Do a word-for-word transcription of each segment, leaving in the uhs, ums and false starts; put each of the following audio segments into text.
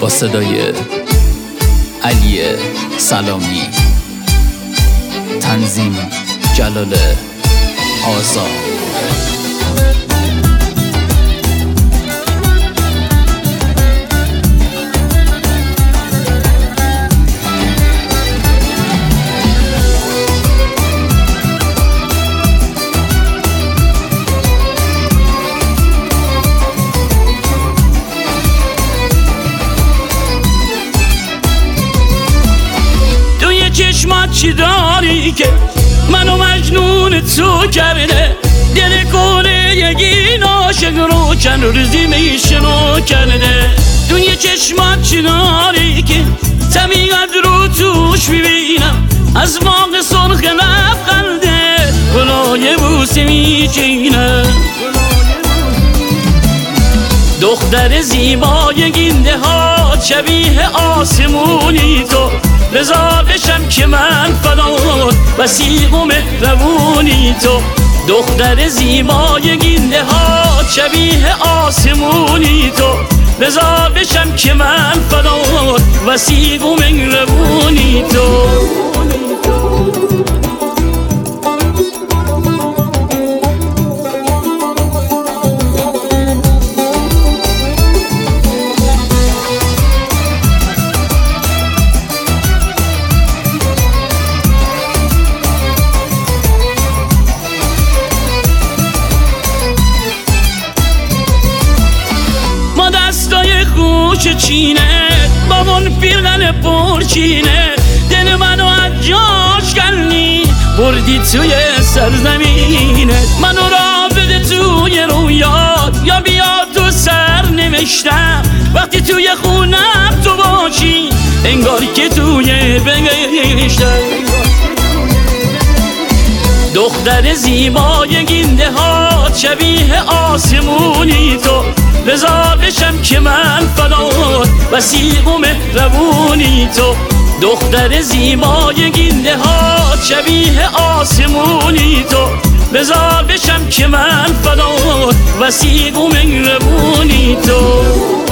با صدای علی سلامی، تنظیم جلال آزاد. چشمات چی داری که منو مجنون تو کرده؟ دل کنه یکی عاشق رو چند روزی میشنو کرده. توی چشمات چی داری که طبیعت رو توش میبینم؟ از باغ سرخ لبخنده گلای بوسه میچینم. دختر زیبای گینده ها شبیه آسمونی تو، رضا بشم که من فدات وسیق و مهربونی تو. دختر زیبای گینده ها شبیه آسمونی تو، رضا بشم که من فدات وسیق و مهربونی تو. خوش چینه با اون پیرغن پرچینه، دل منو از جاش کردی بردی توی سرزمینه. منو را بده توی رویات یا بیا تو سر نوشتم، وقتی توی خونم تو باشی انگار که توی بهشتم. دختر زیبای گینده ها شبیه آسمونی تو، رضا بشم که من فدات وسیق و مهربونی تو. دختر زیبای گینده ها شبیه آسمونی تو، رضا بشم که من فدات وسیق و مهربونی تو.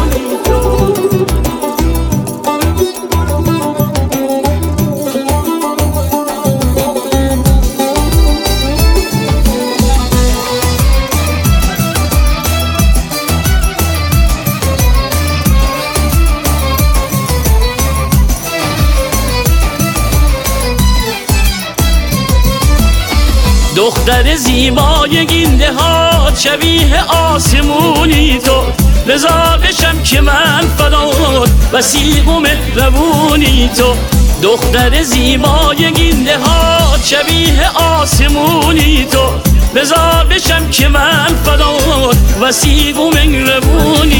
دختر زیبای گینده ها شبیه آسمونی تو، رضا بشم که من فدات وسیق و مهربونی تو. دختر زیبای گینده ها شبیه آسمونی تو، رضا بشم که من فدات وسیق و مهربونی